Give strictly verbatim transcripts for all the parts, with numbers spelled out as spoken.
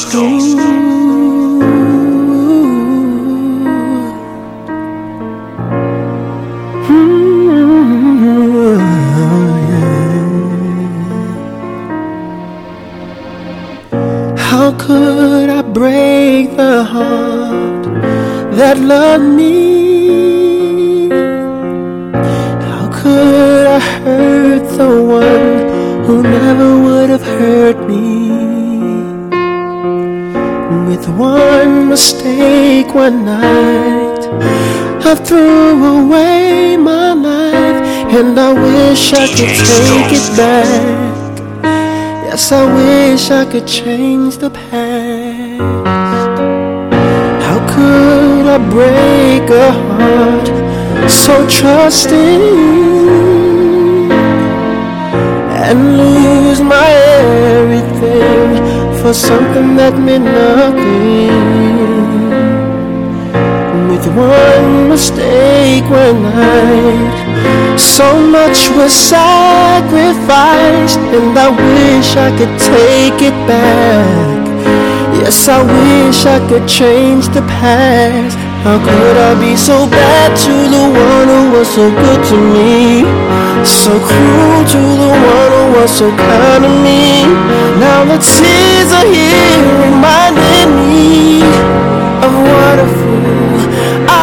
How could I break the heart that loved me? How could I hurt the one who never would have hurt me? With one mistake one night, I threw away my life, and I wish I could take it back. Yes, I wish I could change the past. How could I break a heart so trusting and lose my everything for something that meant nothing? With one mistake one night, so much was sacrificed, and I wish I could take it back. Yes, I wish I could change the past. How could I be so bad to the one who was so good to me, so cruel to the one who was so kind to me? Now the tears are here reminding me of what a fool I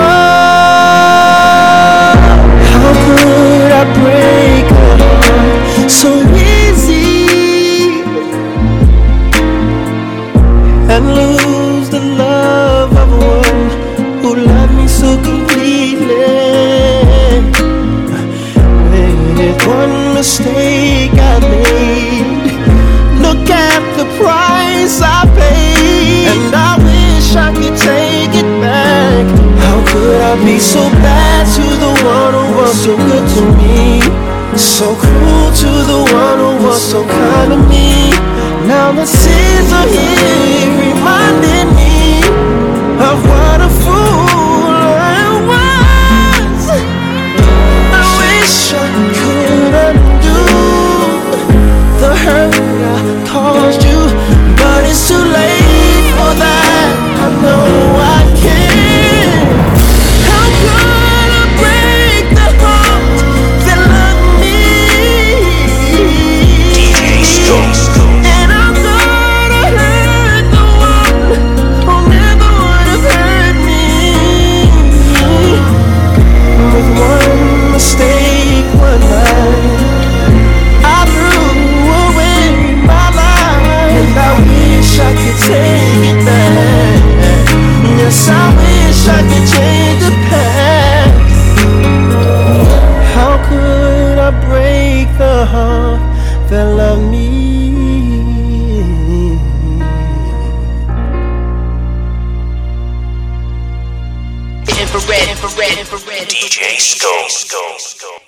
was. How could I break a heart so easy and lose the love of one who loved me so completely? With one mistake I made, look at the price I paid, and I wish I could take it back. How could I be so bad to the one who was so good to me, so cruel to the one who was so kind to me? Now the tears are here reminding me of what a fool I was. I wish I could undo the hurt I caused you, but it's too late for that. I know I can't. How could I break the heart that loved me? And I'm gonna hurt the one who never would have hurt me. With one mistake one night, I threw away my life, and I wish I could take it back. Yes, I wish I could change the past. How could I break the heart that loved me? Infrared, infrared, infrared. D J Scope.